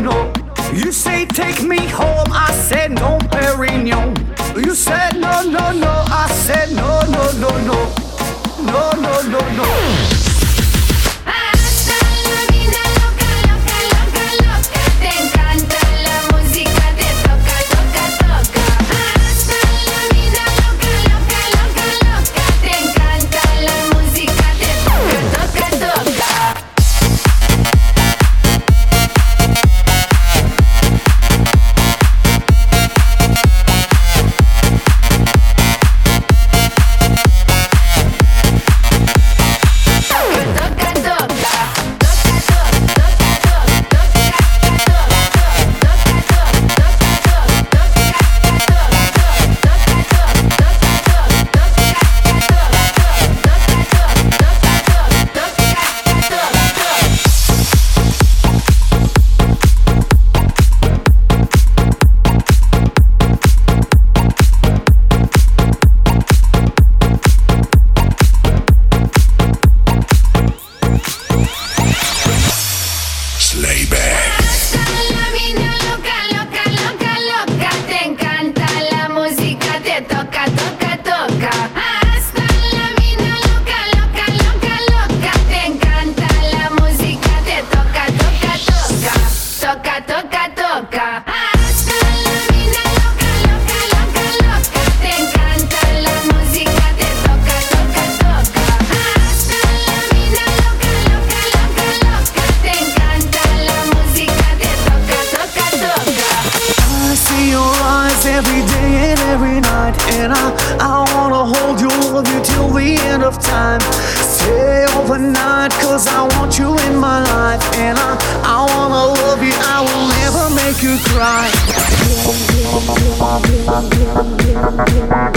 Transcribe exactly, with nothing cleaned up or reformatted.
no. You say take me home, I said no, Perignon. You said no, no, no, I said no, no, no, no. No, no, no, no. Hasta la vida loca, loca, loca, loca. Te encanta la música, te toca, toca, toca. Hasta la vida loca, loca, loca, loca. Te encanta la música, te toca, toca, toca. Every day and every night, and I, I wanna hold you, love you till the end of time. Stay overnight, cause I want you in my life. And I, I wanna love you, I will never make you cry.